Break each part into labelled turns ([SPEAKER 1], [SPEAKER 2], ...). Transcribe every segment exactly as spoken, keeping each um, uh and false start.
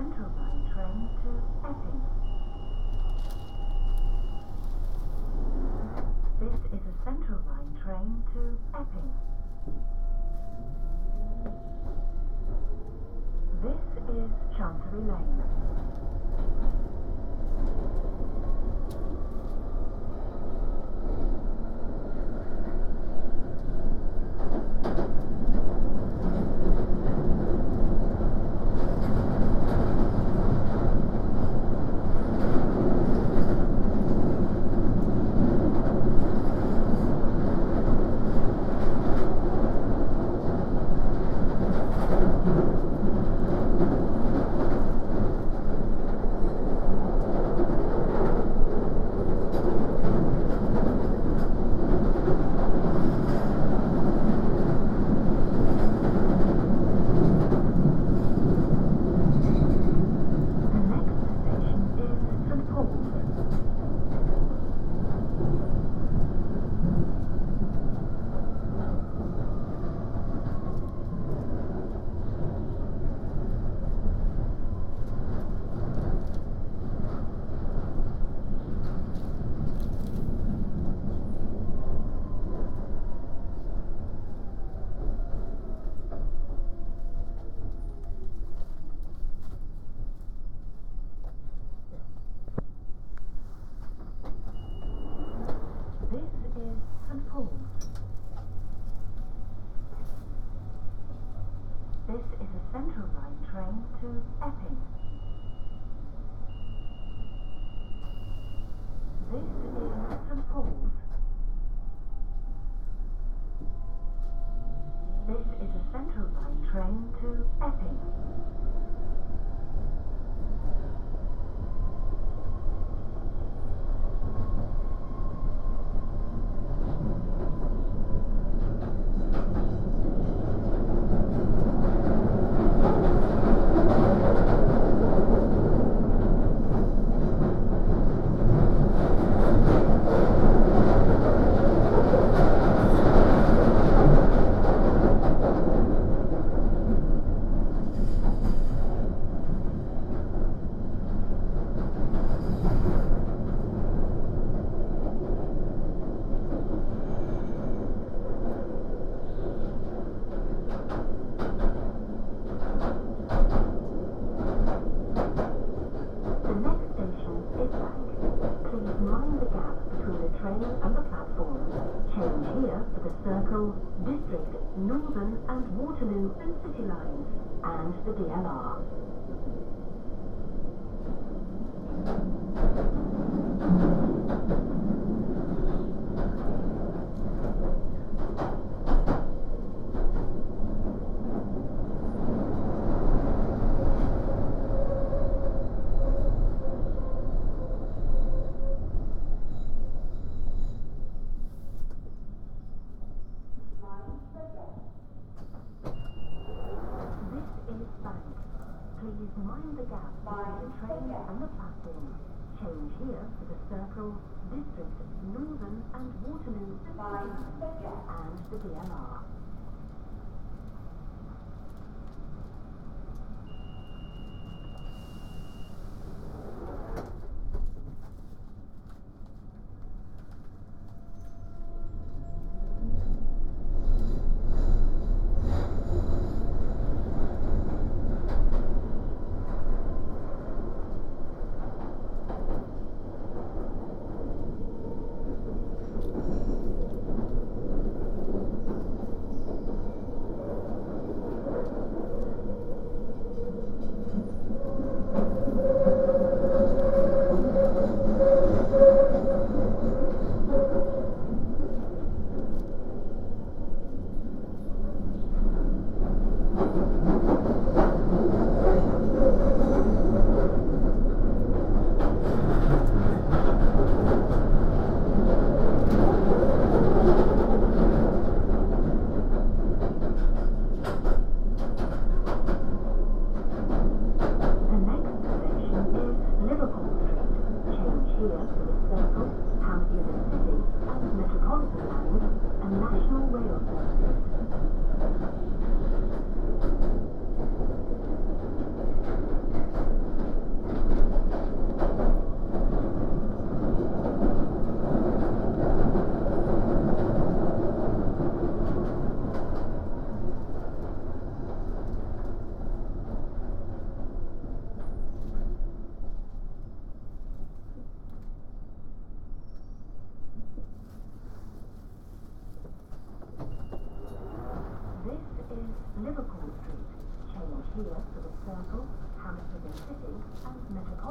[SPEAKER 1] Central Line train to Epping. This is a Central Line train to Epping. This is Chancery Lane. This is a Central Line train to Epping. This is Saint Paul's. This is a Central Line train to Epping. District, Northern and Waterloo and City Lines, and the D L R. Please mind the gap between the train and the platform. Change here for the Circle, District, Northern and Waterloo and the D L R.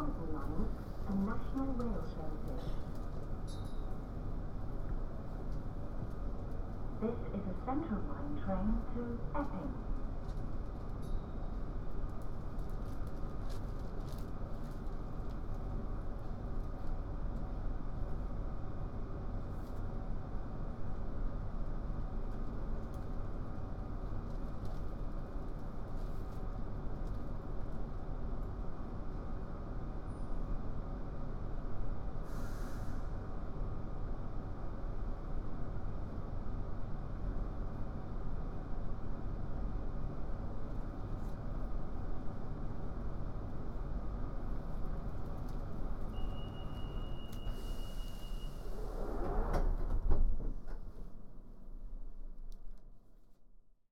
[SPEAKER 1] Metropolitan lines and National Rail services. This is a Central Line train to Epping.